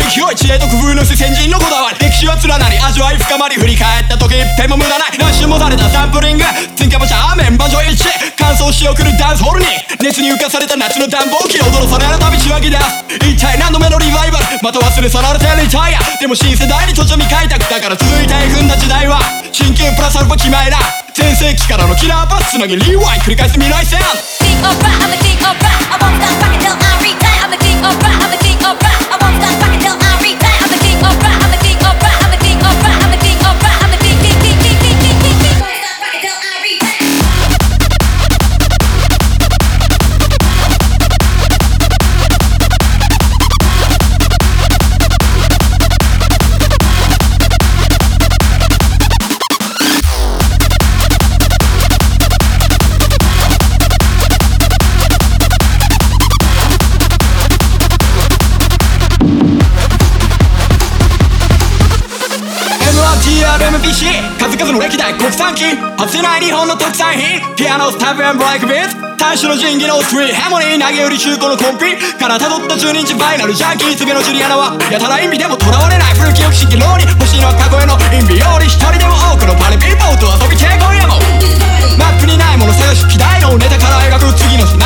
広い知恵と工夫の先人のこだわり、歴史は連なり味わい深まり、振り返った時一点も無駄ない。何周もされたサンプリング、進化馬車メンバー場一致、乾燥し送るダンスホールに熱に浮かされた夏の暖房機、踊らされる旅しわぎだ。一体何度目のリバイバル、また忘れ去られてリタイア。でも新世代に土地を未開拓だから続いていくんだ時代は。新旧プラスアルファ決まりだ、全盛期からのキラーパスつなぎリワイン繰り返す未来線。 King of rock, I'm the king of rock. I won't stop rocking till I retire. I'm the king of rock, I'm the king of rock. I won't stop rocking till I retire. I'm the king of rock, I'm the king of rock. I'm the king of rock, I'm the king of rock. I'm the king, king, king, king, king, king, king, king. Won't stop rocking till I retire. 数々の歴代国産金外せない日本の特産品、ピアノスタブ&ブレイクビーツ、単種の神器のストリーハーモニー、投げ売り中古のコンピから辿った12インチファイナルジャンキー、次のジュリアナはやたら意味でもとらわれない古き良き式ローに欲しいのは過去への意味より一人でも多くのパリピーポーと遊びて今夜もマップにないもの探し、希代のネタから描く次の